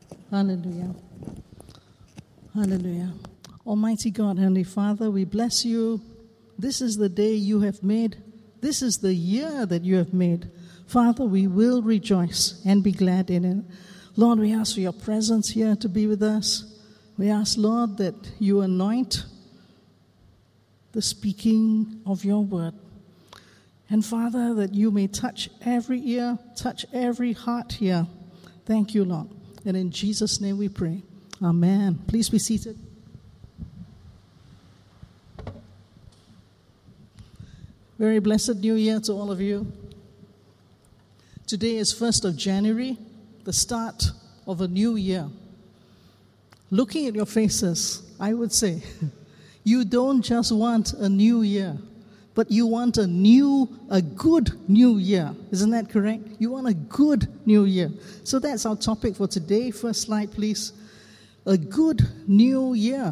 Hallelujah. Hallelujah. Almighty God, Heavenly Father, we bless you. This is the day you have made. This is the year that you have made. Father, we will rejoice and be glad in it. Lord, we ask for your presence here to be with us. We ask, Lord, that you anoint the speaking of your word. And Father, that you may touch every ear, touch every heart here. Thank you, Lord. And in Jesus' name we pray. Amen. Please be seated. Very blessed New Year to all of you. Today is 1st of January, the start of a new year. Looking at your faces, I would say, you don't just want a new year, but you want a good new year. Isn't that correct? You want a good new year. So that's our topic for today. First slide, please. A good new year.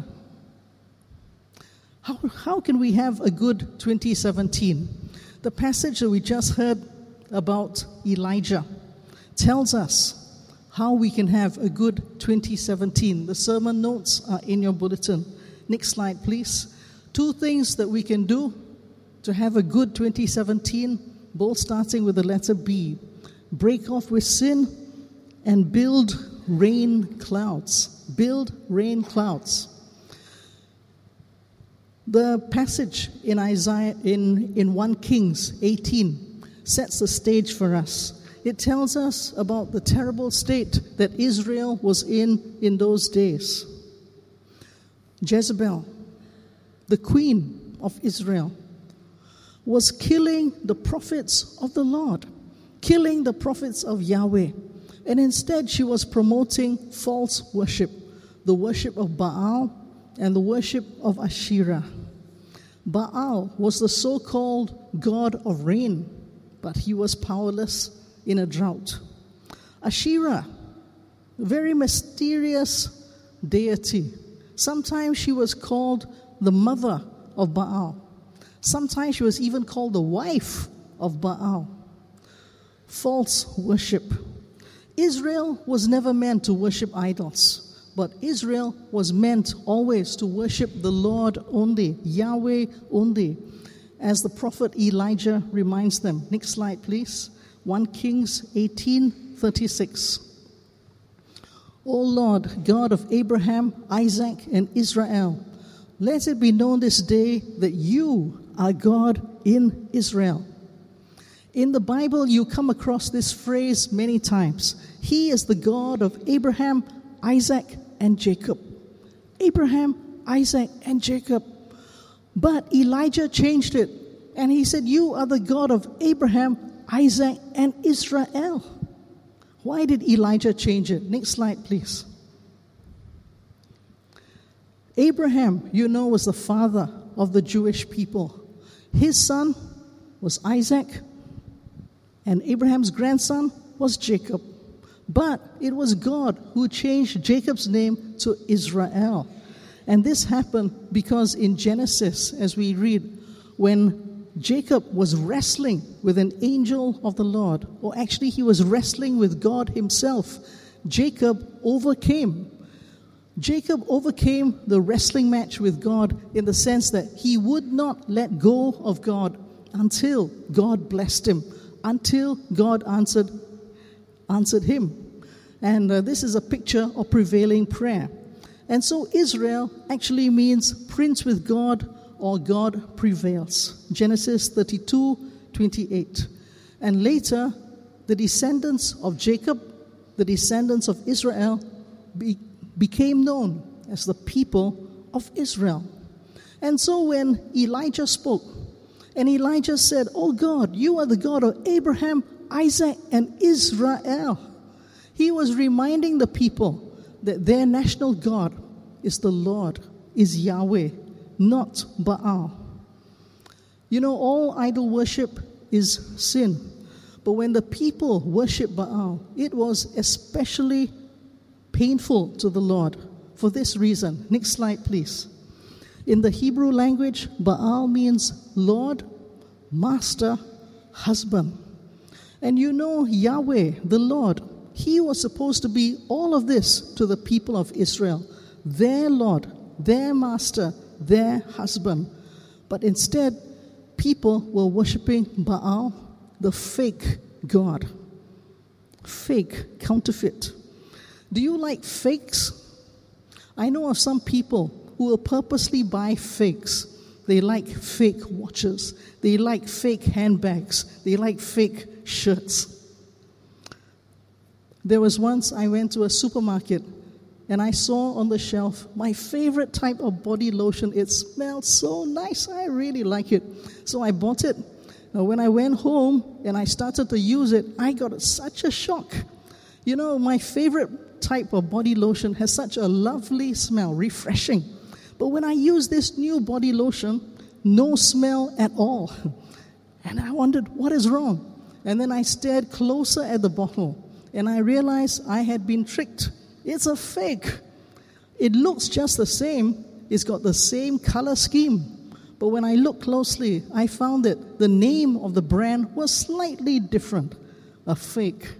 How can we have a good 2017? The passage that we just heard about Elijah tells us how we can have a good 2017. The sermon notes are in your bulletin. Next slide, please. 2 things that we can do to have a good 2017, both starting with the letter B. Break off with sin and build rain clouds. Build rain clouds. The passage in Isaiah in 1 Kings 18 sets the stage for us. It tells us about the terrible state that Israel was in those days. Jezebel, the queen of Israel, was killing the prophets of the Lord, killing the prophets of Yahweh. And instead she was promoting false worship, the worship of Baal and the worship of Asherah. Baal was the so-called god of rain, but he was powerless in a drought. Asherah, a very mysterious deity. Sometimes she was called the mother of Baal. Sometimes she was even called the wife of Baal. False worship. Israel was never meant to worship idols. But Israel was meant always to worship the Lord only, Yahweh only, as the prophet Elijah reminds them. Next slide, please. 1 Kings 18:36. O Lord, God of Abraham, Isaac, and Israel, let it be known this day that you are God in Israel. In the Bible, you come across this phrase many times. He is the God of Abraham, Isaac, and Jacob. Abraham, Isaac, and Jacob. But Elijah changed it, and he said, you are the God of Abraham, Isaac, and Israel. Why did Elijah change it? Next slide, please. Abraham, was the father of the Jewish people. His son was Isaac, and Abraham's grandson was Jacob. But it was God who changed Jacob's name to Israel. And this happened because in Genesis, as we read, when Jacob was wrestling with an angel of the Lord, or actually he was wrestling with God himself, Jacob overcame. Jacob overcame the wrestling match with God in the sense that he would not let go of God until God blessed him, until God answered him. And this is a picture of prevailing prayer. And so Israel actually means prince with God, or God prevails. Genesis 32:28. And later, the descendants of Jacob, the descendants of Israel, became known as the people of Israel. And so when Elijah spoke, and Elijah said, "Oh God, you are the God of Abraham, Isaac, and Israel," he was reminding the people that their national God is the Lord, is Yahweh, not Baal. All idol worship is sin. But when the people worship Baal, it was especially painful to the Lord for this reason. Next slide, please. In the Hebrew language, Baal means Lord, Master, Husband. And Yahweh, the Lord, He was supposed to be all of this to the people of Israel, their Lord, their master, their husband. But instead, people were worshiping Baal, the fake god. Fake, counterfeit. Do you like fakes? I know of some people who will purposely buy fakes. They like fake watches. They like fake handbags. They like fake shirts. There was once I went to a supermarket and I saw on the shelf my favorite type of body lotion. It smelled so nice. I really like it. So I bought it. Now, when I went home and I started to use it, I got such a shock. You know, my favorite type of body lotion has such a lovely smell, refreshing. But when I use this new body lotion, no smell at all. And I wondered, what is wrong? And then I stared closer at the bottle, and I realized I had been tricked. It's a fake. It looks just the same. It's got the same color scheme. But when I looked closely, I found that the name of the brand was slightly different. A fake.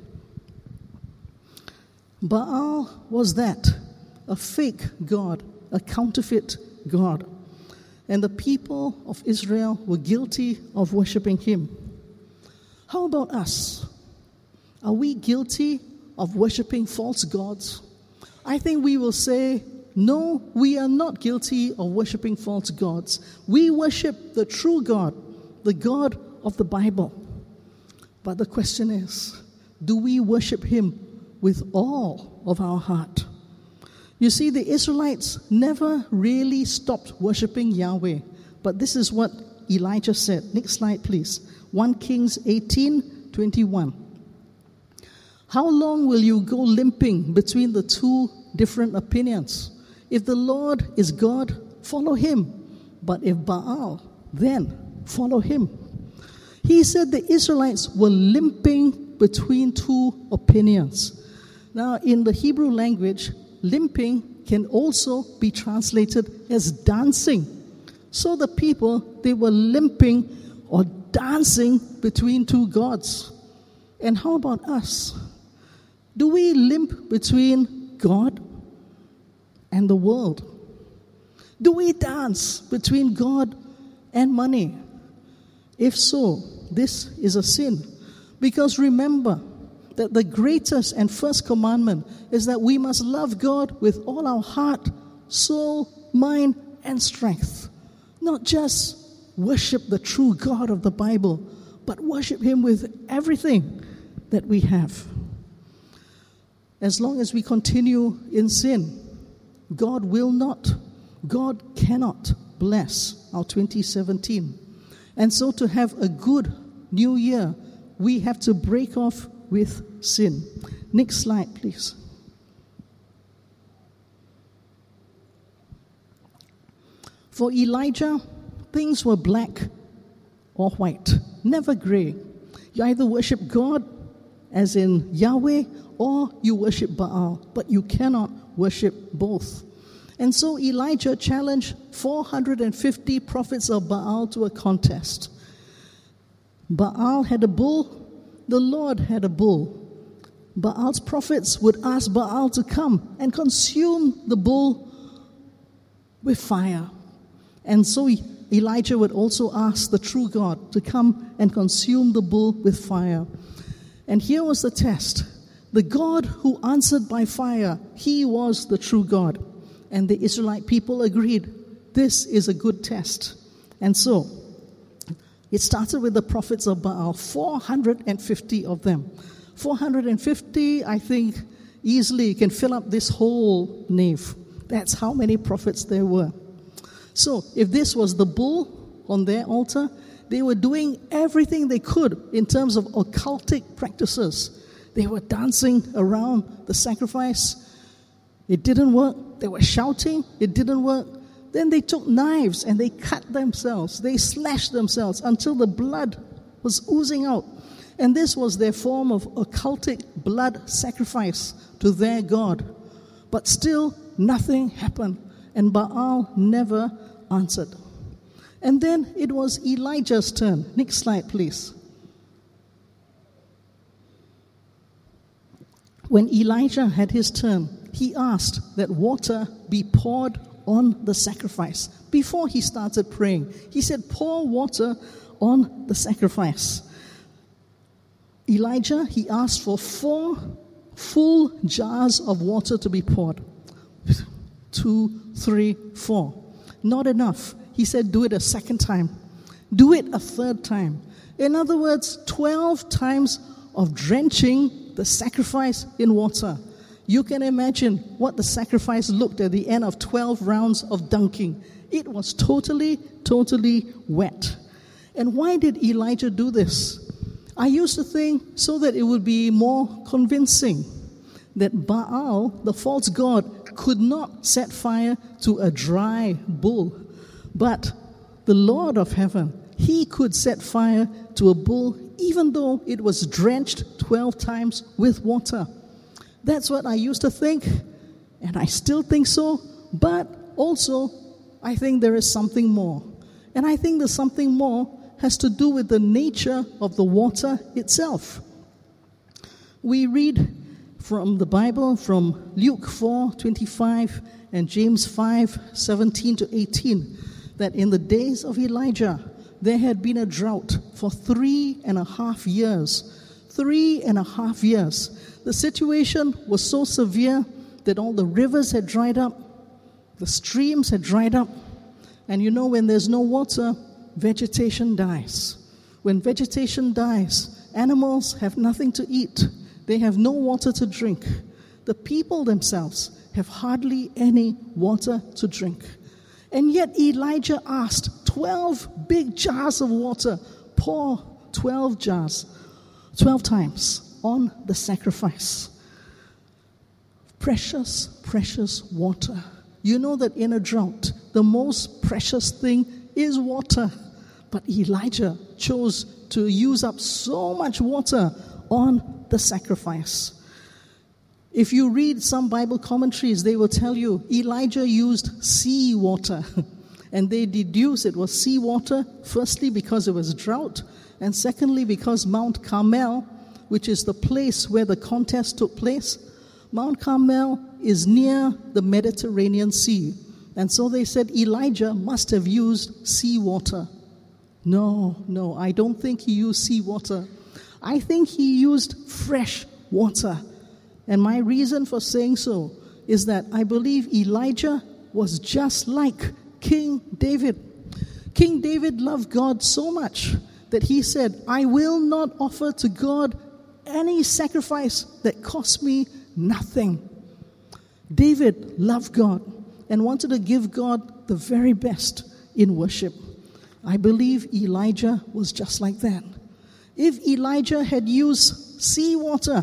Baal was that. A fake god. A counterfeit god. And the people of Israel were guilty of worshiping him. How about us? Are we guilty of worshiping false gods? I think we will say, no, we are not guilty of worshiping false gods. We worship the true God, the God of the Bible. But the question is, do we worship him with all of our heart? You see, the Israelites never really stopped worshiping Yahweh. But this is what Elijah said. Next slide, please. 1 Kings 18:21. How long will you go limping between the two different opinions? If the Lord is God, follow him. But if Baal, then follow him. He said the Israelites were limping between two opinions. Now, in the Hebrew language, limping can also be translated as dancing. So the people, they were limping or dancing between two gods. And how about us? Do we limp between God and the world? Do we dance between God and money? If so, this is a sin. Because remember that the greatest and first commandment is that we must love God with all our heart, soul, mind, and strength. Not just worship the true God of the Bible, but worship him with everything that we have. As long as we continue in sin, God cannot bless our 2017. And so to have a good new year, we have to break off with sin. Next slide, please. For Elijah, things were black or white, never gray. You either worship God, as in Yahweh, or you worship Baal, but you cannot worship both. And so Elijah challenged 450 prophets of Baal to a contest. Baal had a bull, the Lord had a bull. Baal's prophets would ask Baal to come and consume the bull with fire. And so Elijah would also ask the true God to come and consume the bull with fire. And here was the test. The God who answered by fire, he was the true God. And the Israelite people agreed, this is a good test. And so, it started with the prophets of Baal, 450 of them. 450, I think, easily can fill up this whole nave. That's how many prophets there were. So, if this was the bull on their altar, they were doing everything they could in terms of occultic practices. They were dancing around the sacrifice. It didn't work. They were shouting. It didn't work. Then they took knives and they cut themselves. They slashed themselves until the blood was oozing out. And this was their form of occultic blood sacrifice to their God. But still, nothing happened. And Baal never answered. And then it was Elijah's turn. Next slide, please. When Elijah had his turn, he asked that water be poured on the sacrifice. Before he started praying, he said, pour water on the sacrifice. Elijah, he asked for 4 full jars of water to be poured. 2, 3, 4. Not enough. He said, do it a second time. Do it a third time. In other words, 12 times of drenching the sacrifice in water. You can imagine what the sacrifice looked at the end of 12 rounds of dunking. It was totally wet. And why did Elijah do this? I used to think so that it would be more convincing that Baal, the false god, could not set fire to a dry bull. But the Lord of heaven, he could set fire to a bull even though it was drenched 12 times with water. That's what I used to think, and I still think so, but also I think there is something more. And I think the something more has to do with the nature of the water itself. We read from the Bible, from Luke 4:25 and James 5:17 to 18, that in the days of Elijah, there had been a drought for 3.5 years. 3.5 years. The situation was so severe that all the rivers had dried up, the streams had dried up, and you know when there's no water, vegetation dies. When vegetation dies, animals have nothing to eat. They have no water to drink. The people themselves have hardly any water to drink. And yet Elijah asked 12 big jars of water, pour 12 jars, 12 times on the sacrifice. Precious, precious water. You know that in a drought, the most precious thing is water. But Elijah chose to use up so much water on the sacrifice. If you read some Bible commentaries, they will tell you Elijah used sea water. And they deduce it was sea water, firstly because it was drought, and secondly because Mount Carmel, which is the place where the contest took place, Mount Carmel is near the Mediterranean Sea. And so they said Elijah must have used seawater. No, I don't think he used seawater. I think he used fresh water. And my reason for saying so is that I believe Elijah was just like King David. King David loved God so much that he said, I will not offer to God any sacrifice that costs me nothing. David loved God and wanted to give God the very best in worship. I believe Elijah was just like that. If Elijah had used seawater,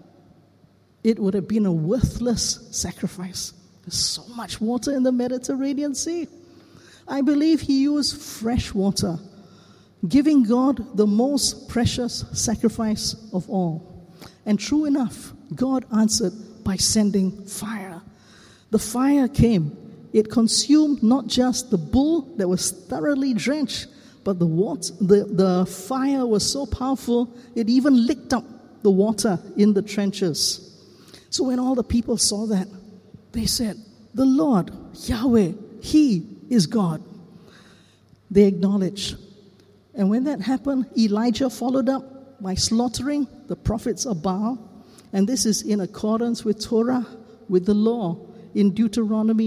it would have been a worthless sacrifice. There's so much water in the Mediterranean Sea. I believe he used fresh water, giving God the most precious sacrifice of all. And true enough, God answered by sending fire. The fire came. It consumed not just the bull that was thoroughly drenched, but the fire was so powerful, it even licked up the water in the trenches. So when all the people saw that, they said, the Lord, Yahweh, He is God. They acknowledged. And when that happened, Elijah followed up by slaughtering the prophets of Baal. And this is in accordance with Torah, with the law, in Deuteronomy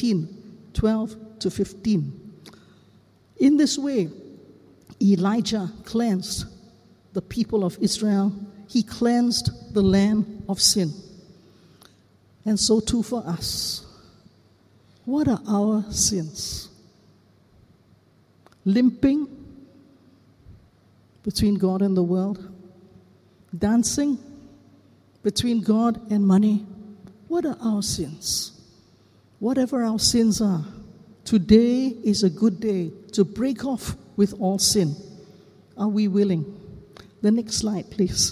13:12 to 15. In this way, Elijah cleansed the people of Israel. He cleansed the land of sin. And so too for us. What are our sins? Limping between God and the world? Dancing between God and money? What are our sins? Whatever our sins are, today is a good day to break off with all sin. Are we willing? The next slide, please.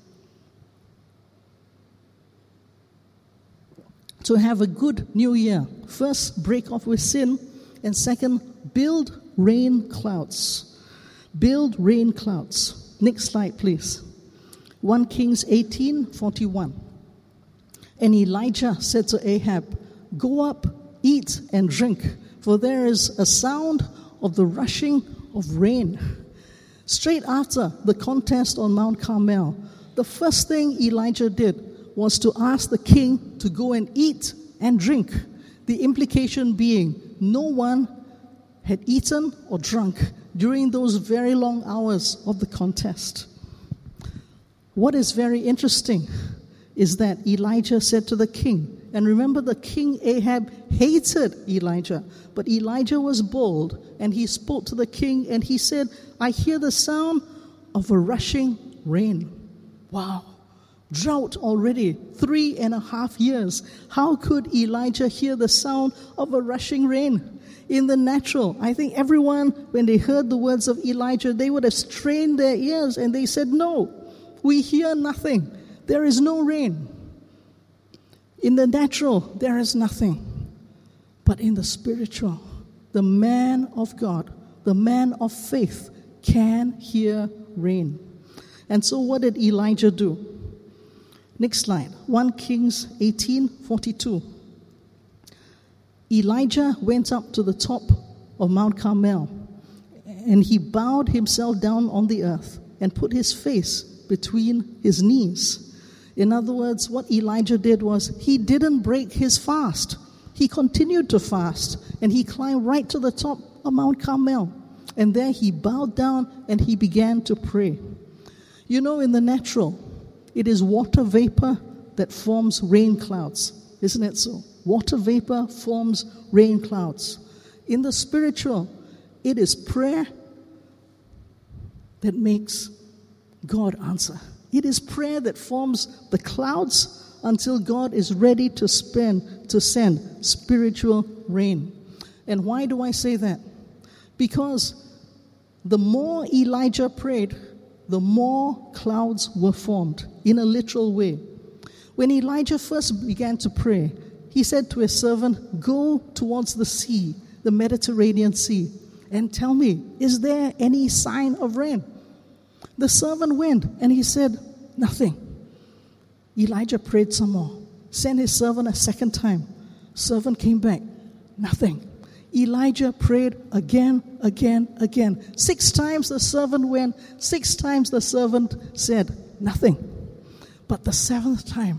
To have a good new year, first, break off with sin, and second, build rain clouds. Build rain clouds. Next slide, please. 1 Kings 18:41. And Elijah said to Ahab, "Go up, eat and drink, for there is a sound of the rushing of rain." Straight after the contest on Mount Carmel, the first thing Elijah did was to ask the king to go and eat and drink. The implication being no one had eaten or drunk during those very long hours of the contest. What is very interesting is that Elijah said to the king, and remember, the king Ahab hated Elijah, but Elijah was bold, and he spoke to the king, and he said, "I hear the sound of a rushing rain." Wow. Drought already, 3.5 years. How could Elijah hear the sound of a rushing rain? In the natural, I think everyone, when they heard the words of Elijah, they would have strained their ears, and they said, "No, we hear nothing. There is no rain." In the natural, there is nothing. But in the spiritual, the man of God, the man of faith, can hear rain. And so what did Elijah do? Next slide. 1 Kings 18:42. Elijah went up to the top of Mount Carmel, and he bowed himself down on the earth and put his face between his knees. In other words, what Elijah did was he didn't break his fast. He continued to fast, and he climbed right to the top of Mount Carmel. And there he bowed down and he began to pray. You know, in the natural, it is water vapor that forms rain clouds. Isn't it so? Water vapor forms rain clouds. In the spiritual, it is prayer that makes God answer. It is prayer that forms the clouds until God is ready to send spiritual rain. And why do I say that? Because the more Elijah prayed, the more clouds were formed, in a literal way. When Elijah first began to pray, he said to his servant, "Go towards the sea, the Mediterranean Sea, and tell me, is there any sign of rain?" The servant went, and he said, "Nothing." Elijah prayed some more, sent his servant a second time. Servant came back, nothing. Elijah prayed again. 6 times the servant went, 6 times the servant said, nothing. But the 7th time,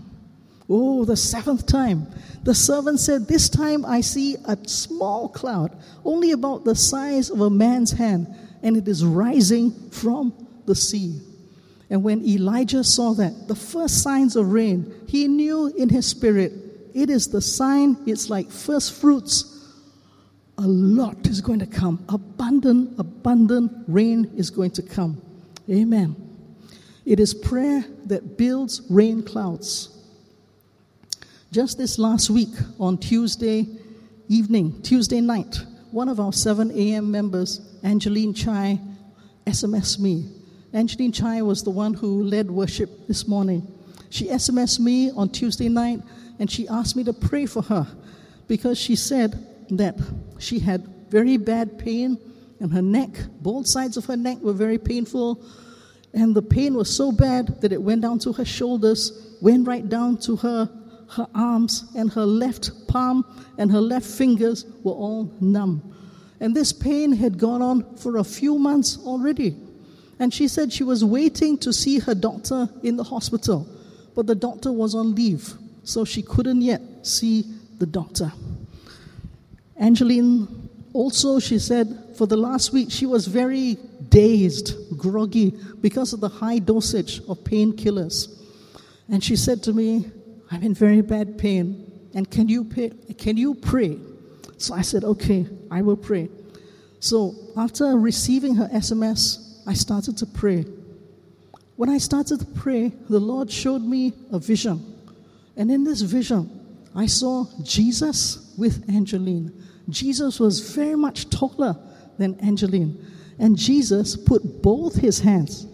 the servant said, "This time I see a small cloud, only about the size of a man's hand, and it is rising from the sea." And when Elijah saw that, the first signs of rain, he knew in his spirit, it is the sign, it's like first fruits. A lot is going to come. Abundant rain is going to come. Amen. It is prayer that builds rain clouds. Just this last week, on Tuesday night, one of our 7 a.m. members, Angeline Chai, SMS'd me. Angeline Chai was the one who led worship this morning. She SMS'd me on Tuesday night, and she asked me to pray for her because she said that she had very bad pain in her neck. Both sides of her neck were very painful, and the pain was so bad that it went down to her shoulders, went right down to her arms, and her left palm and her left fingers were all numb. And this pain had gone on for a few months already. And she said she was waiting to see her doctor in the hospital, but the doctor was on leave, so she couldn't yet see the doctor. Angeline also, she said, for the last week, she was very dazed, groggy, because of the high dosage of painkillers. And she said to me, "I'm in very bad pain, and can you pray?" So I said, "Okay, I will pray." So after receiving her SMS, I started to pray. When I started to pray, the Lord showed me a vision. And in this vision, I saw Jesus with Angeline. Jesus was very much taller than Angeline. And Jesus put both his hands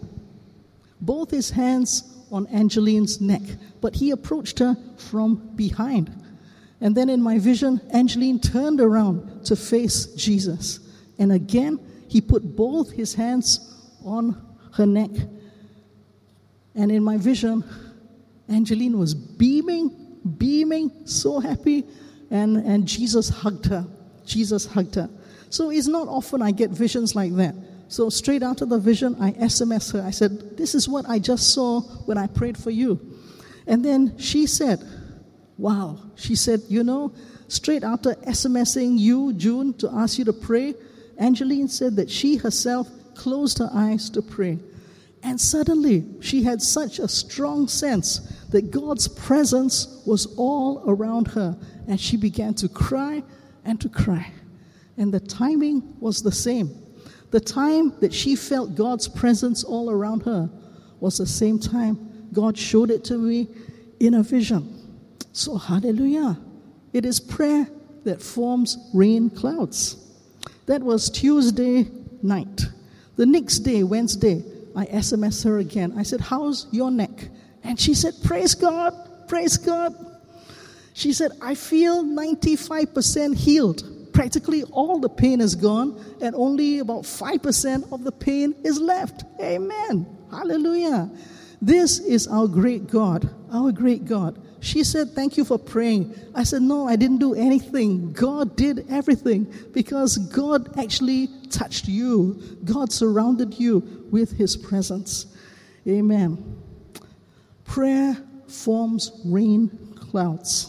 on Angeline's neck. But he approached her from behind. And then in my vision, Angeline turned around to face Jesus. And again, he put both his hands on her neck. And in my vision, Angeline was beaming beaming, so happy, and Jesus hugged her. Jesus hugged her. So it's not often I get visions like that. So straight after the vision, I SMS her. I said, this is what I just saw when I prayed for you. And then she said, wow. She said, straight after SMSing you, June, to ask you to pray, Angeline said that she herself closed her eyes to pray. And suddenly, she had such a strong sense that God's presence was all around her. And she began to cry and to cry. And the timing was the same. The time that she felt God's presence all around her was the same time God showed it to me in a vision. So hallelujah. It is prayer that forms rain clouds. That was Tuesday night. The next day, Wednesday, I SMS her again. I said, how's your neck? And she said, praise God, praise God. She said, I feel 95% healed. Practically all the pain is gone, and only about 5% of the pain is left. Amen. Hallelujah. This is our great God, our great God. She said, thank you for praying. I said, no, I didn't do anything. God did everything because God actually touched you. God surrounded you with his presence. Amen. Prayer forms rain clouds.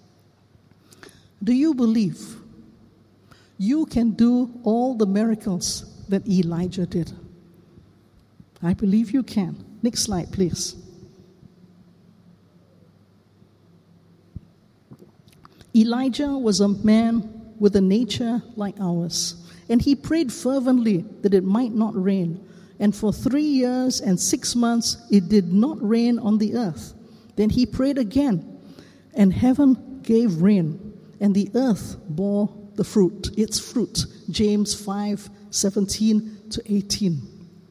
Do you believe you can do all the miracles that Elijah did? I believe you can. Next slide, please. Elijah was a man with a nature like ours, and he prayed fervently that it might not rain. And for 3 years and 6 months, it did not rain on the earth. Then he prayed again, and heaven gave rain, and the earth bore its fruit. James 5:17-18.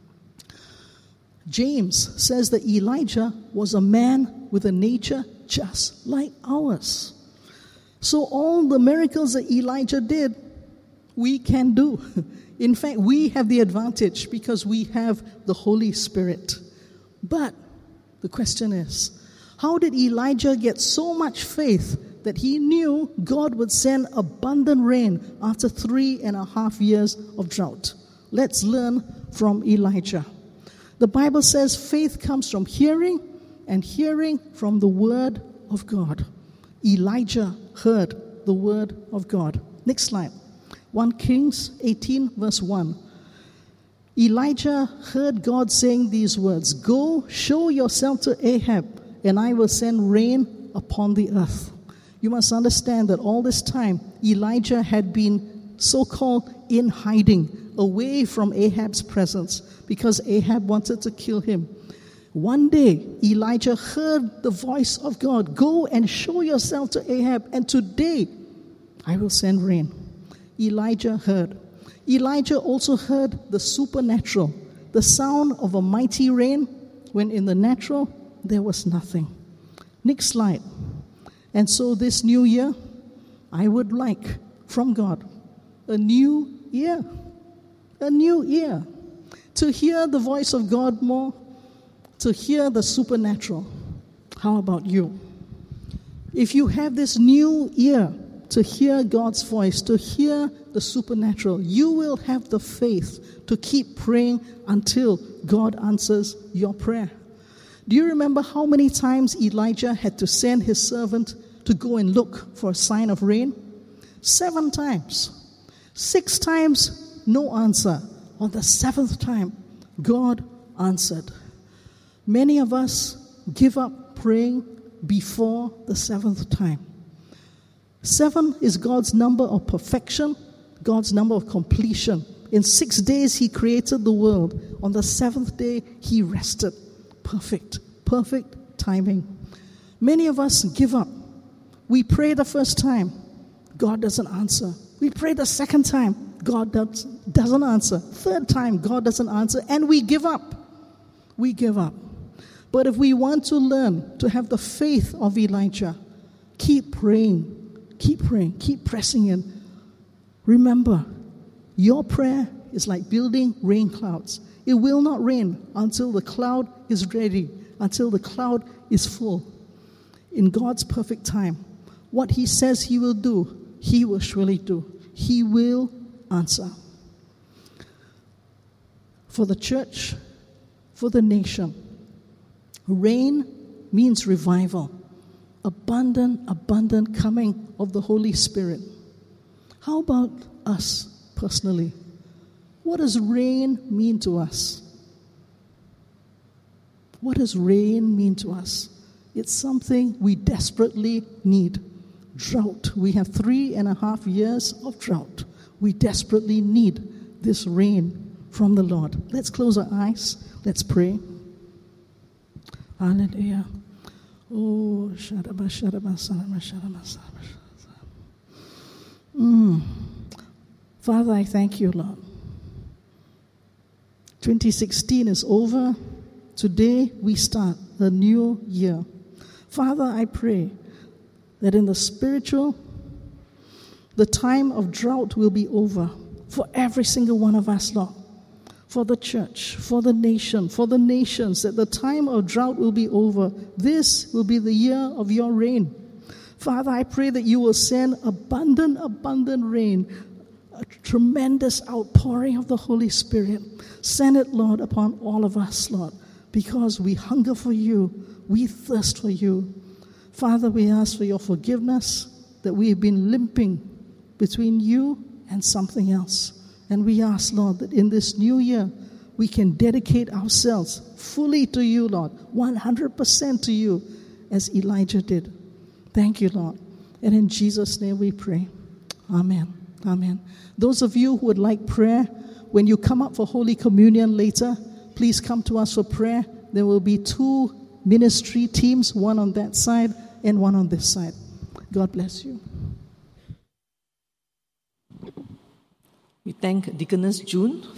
James says that Elijah was a man with a nature just like ours. So all the miracles that Elijah did, we can do. In fact, we have the advantage because we have the Holy Spirit. But the question is, how did Elijah get so much faith that he knew God would send abundant rain after 3.5 years of drought? Let's learn from Elijah. The Bible says faith comes from hearing, and hearing from the word of God. Elijah heard the word of God. Next slide. 1 Kings 18 verse 1. Elijah heard God saying these words, "Go, show yourself to Ahab, and I will send rain upon the earth." You must understand that all this time, Elijah had been so-called in hiding, away from Ahab's presence, because Ahab wanted to kill him. One day, Elijah heard the voice of God, "Go and show yourself to Ahab, and today I will send rain." Elijah heard. Elijah also heard the supernatural, the sound of a mighty rain, when in the natural, there was nothing. Next slide. And so this new year, I would like from God a new year, to hear the voice of God more, to hear the supernatural. How about you? If you have this new ear to hear God's voice, to hear the supernatural, you will have the faith to keep praying until God answers your prayer. Do you remember how many times Elijah had to send his servant to go and look for a sign of rain? 7 times. 6 times, no answer. On the 7th time, God answered. Many of us give up praying before the 7th time. 7 is God's number of perfection, God's number of completion. In 6 days, He created the world. On the 7th day, He rested. Perfect timing. Many of us give up. We pray the first time, God doesn't answer. We pray the second time, God doesn't answer. Third time, God doesn't answer, and we give up. We give up. But if we want to learn to have the faith of Elijah, keep praying, keep pressing in. Remember, your prayer is like building rain clouds. It will not rain until the cloud is ready, until the cloud is full. in God's perfect time. What He says He will do, He will surely do. He will answer. For the church, for the nation, rain means revival. Abundant coming of the Holy Spirit. How about us personally? What does rain mean to us? What does rain mean to us? It's something we desperately need. Drought. We have 3.5 years of drought. We desperately need this rain from the Lord. Let's close our eyes. Let's pray. Hallelujah. Oh, Father, I thank you, Lord. 2016 is over. Today we start a new year. Father, I pray that in the spiritual, the time of drought will be over for every single one of us, Lord. For the church, for the nation, for the nations, that the time of drought will be over. This will be the year of your rain. Father, I pray that you will send abundant rain, a tremendous outpouring of the Holy Spirit. Send it, Lord, upon all of us, Lord, because we hunger for you, we thirst for you. Father, we ask for your forgiveness, that we have been limping between you and something else. And we ask, Lord, that in this new year, we can dedicate ourselves fully to you, Lord, 100% to you, as Elijah did. Thank you, Lord. And in Jesus' name we pray. Amen. Amen. Those of you who would like prayer, when you come up for Holy Communion later, please come to us for prayer. There will be 2 ministry teams, one on that side and one on this side. God bless you. We thank Deaconess June